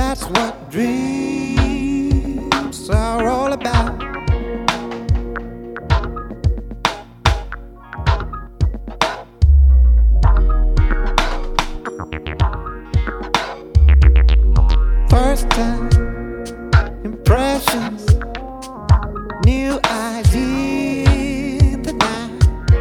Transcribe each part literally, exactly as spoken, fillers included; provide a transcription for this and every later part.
That's what dreams are all about. First time impressions, new idea in the night.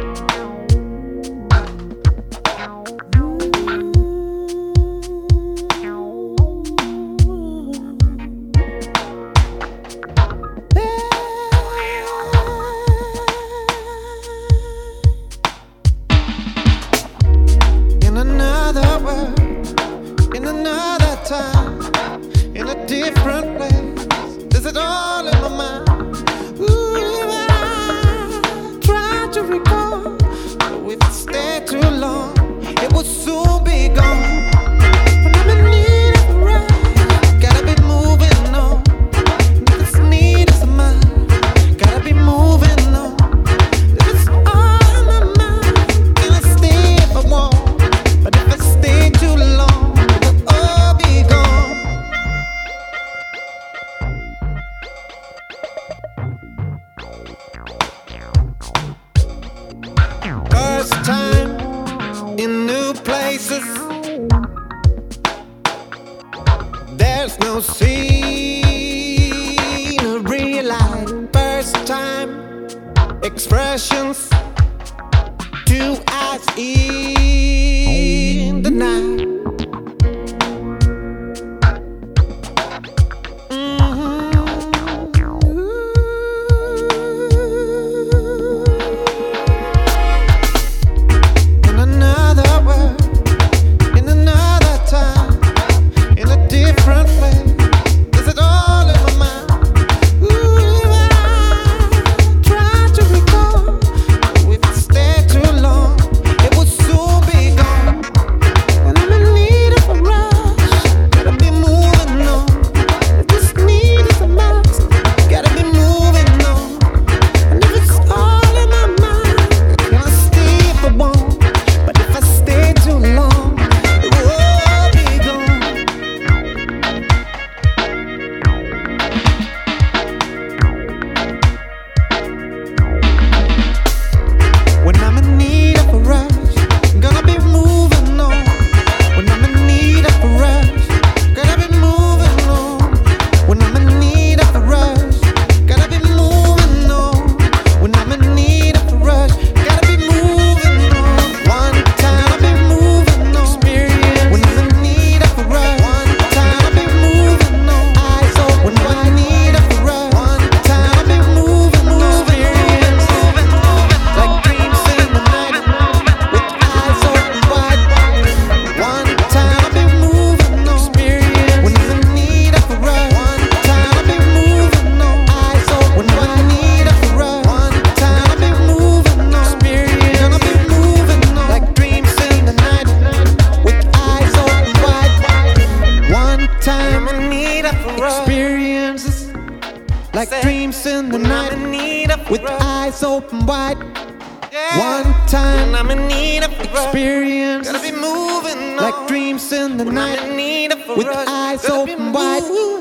In another world, in another time, in a different place, is it all in my mind? Ooh, I try to recall, but if it stayed too long, it would soon be gone. When I'm in need of a ride, gotta be moving on. If this need is mine, gotta be moving on. If it's all in my mind, can I stay if I want? But if I stay too long, it will all be gone. First time in new places, there's no scenery like first time expressions, two eyes in the night. Experiences like dreams in the night, with eyes open wide. One time I'm in need of experiences like dreams in the night, with eyes open wide.